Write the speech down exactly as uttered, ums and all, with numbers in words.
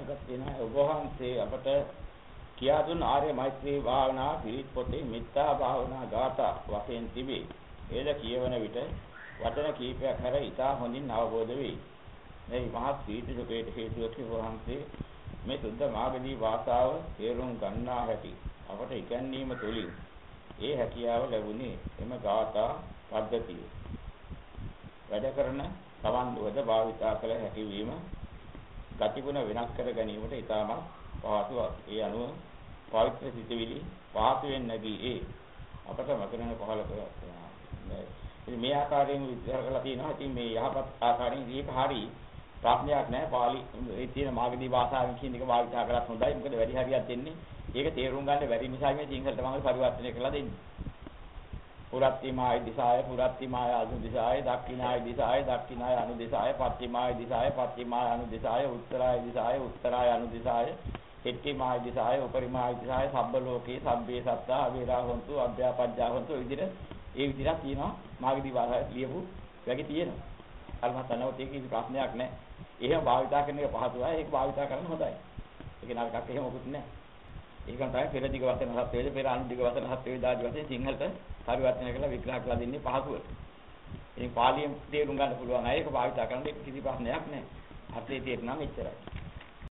ටිකක් තියෙනවා. ඔබ වහන්සේ අපට කියා දුන් ආර්ය මෛත්‍රී භාවනා පිළිත් පොතේ මිත්‍යා භාවනා ගාථා වශයෙන් තිබේ. ඒද කියවන විට වචන කීපයක් හැර ඉතා හොඳින් අවබෝධ වේ. මේ මහත් සීත සුඛයට හේතුවක් වහන්සේ මේ සුද්ධ මාගදී වාසාව තේරුම් ගන්නා හැටි අපට ඉගැන්වීම තුළින් ඒ හැකියාව ලැබුණේ එම ගාථා පද්ධතිය. වැඩ කරන සමන් දුවද භාවිතා කළ හැකි වීම ගතිගුණ වෙනස් කර ගැනීමට ඉතාමත් පහසුවක්. ඒ අනුව පවිත්‍ර සිතවිලි පහසුවෙන් නැගී ඒ අපට මකරන පහල කරනවා. ඉතින් මේ ආකාරයෙන් විස්තර කරලා තියෙනවා. ඉතින් මේ යහපත් ආකාරයෙන් මේක හරි ප්‍රශ්නයක් නෑ. පාලි ඒ තියෙන මාගදී භාෂාවෙන් කියන එක භාවිතා කරලා හොඳයි. මොකද වැඩි හරියක් දෙන්නේ. ඒක තේරුම් ගන්න බැරි නිසා මේ සිංහලට මම පරිවර්තනය කරලා දෙන්නේ. පුරත්තිමාය දිසාය පුරත්තිමාය අනු දිසාය දක්ඛිනාය දිසාය දක්ඛිනාය අනු දිසාය පත්තිමාය දිසාය පත්තිමාය අනු දිසාය උත්තරාය දිසාය උත්තරාය අනු දිසාය හෙට්ටිමාය දිසාය උපරිමාය දිසාය සබ්බ ලෝකේ සබ්බේ සත්තා අවේරා හොන්තු අභ්‍යාපජ්ජා හොන්තු විදිහට ඒ විදිහට තියෙනවා මාගදී භාෂාවේ ලියපු වැකි තියෙනවා. කල්මත් අනවත ඒකේ ප්‍රශ්නයක් නැහැ. එහෙම භාවිතා කරන එක පහසුයි. ඒක භාවිතා කරන්න හොඳයි. ඒක නරකක් එහෙම මොකුත් නැහැ. ඒකම තමයි පෙර දිග වචන හත් වේද පෙර අනු දිග වචන හත් වේද ආදී වශයෙන් සිංහලට පරිවර්තනය කරලා විග්‍රහ කරලා දෙන්නේ පහසුවට. ඉතින් පාලියෙන් තේරුම් ගන්න පුළුවන් අය ඒක භාවිත කරන්න කිසි ප්‍රශ්නයක් නැහැ. අර්ථය තේරුණාම එච්චරයි.